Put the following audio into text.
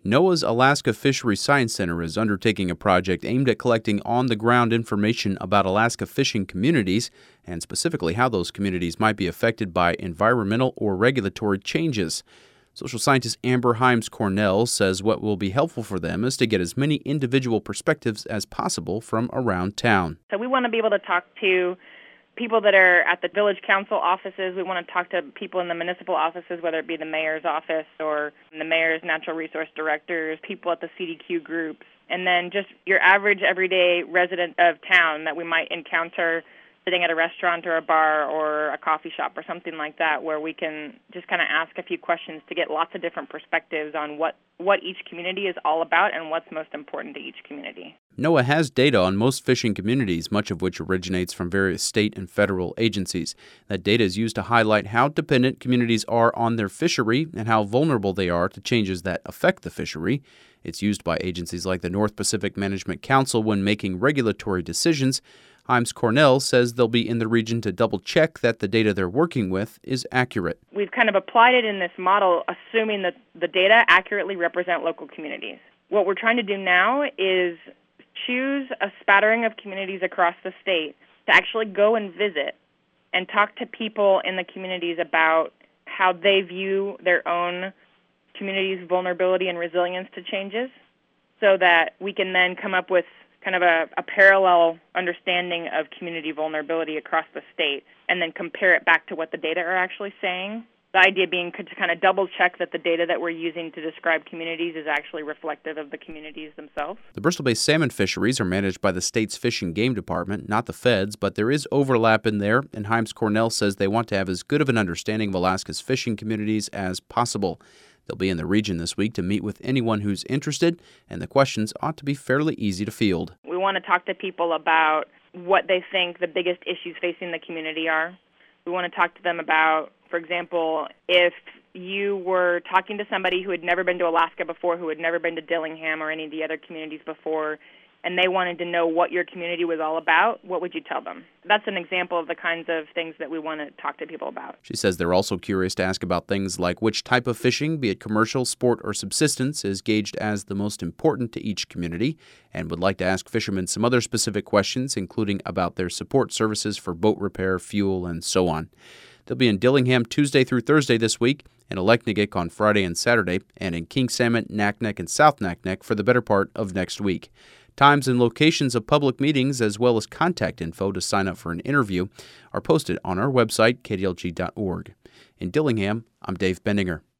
NOAA's Alaska Fishery Science Center is undertaking a project aimed at collecting on-the-ground information about Alaska fishing communities and specifically how those communities might be affected by environmental or regulatory changes. Social scientist Amber Hyams-Cornell says what will be helpful for them is to get as many individual perspectives as possible from around town. So we want to be able to talk to people that are at the village council offices. We want to talk to people in the municipal offices, whether it be the mayor's office or the mayor's natural resource directors, people at the CDQ groups, and then just your average everyday resident of town that we might encounter sitting at a restaurant or a bar or a coffee shop or something like that, where we can just kind of ask a few questions to get lots of different perspectives on what each community is all about and what's most important to each community. NOAA has data on most fishing communities, much of which originates from various state and federal agencies. That data is used to highlight how dependent communities are on their fishery and how vulnerable they are to changes that affect the fishery. It's used by agencies like the North Pacific Management Council when making regulatory decisions. Hyams-Cornell says they'll be in the region to double-check that the data they're working with is accurate. We've kind of applied it in this model, assuming that the data accurately represent local communities. What we're trying to do now is choose a spattering of communities across the state to actually go and visit and talk to people in the communities about how they view their own community's vulnerability and resilience to changes, so that we can then come up with kind of a parallel understanding of community vulnerability across the state and then compare it back to what the data are actually saying. The idea being to kind of double check that the data that we're using to describe communities is actually reflective of the communities themselves. The Bristol Bay salmon fisheries are managed by the state's Fish and Game Department, not the feds, but there is overlap in there, and Hyams-Cornell says they want to have as good of an understanding of Alaska's fishing communities as possible. They'll be in the region this week to meet with anyone who's interested, and the questions ought to be fairly easy to field. We want to talk to people about what they think the biggest issues facing the community are. We want to talk to them about, for example, if you were talking to somebody who had never been to Alaska before, who had never been to Dillingham or any of the other communities before, and they wanted to know what your community was all about, what would you tell them? That's an example of the kinds of things that we want to talk to people about. She says they're also curious to ask about things like which type of fishing, be it commercial, sport, or subsistence, is gauged as the most important to each community, and would like to ask fishermen some other specific questions, including about their support services for boat repair, fuel, and so on. They'll be in Dillingham Tuesday through Thursday this week, in Aleknagik on Friday and Saturday, and in King Salmon, Naknek, and South Naknek for the better part of next week. Times and locations of public meetings, as well as contact info to sign up for an interview, are posted on our website, kdlg.org. In Dillingham, I'm Dave Bendinger.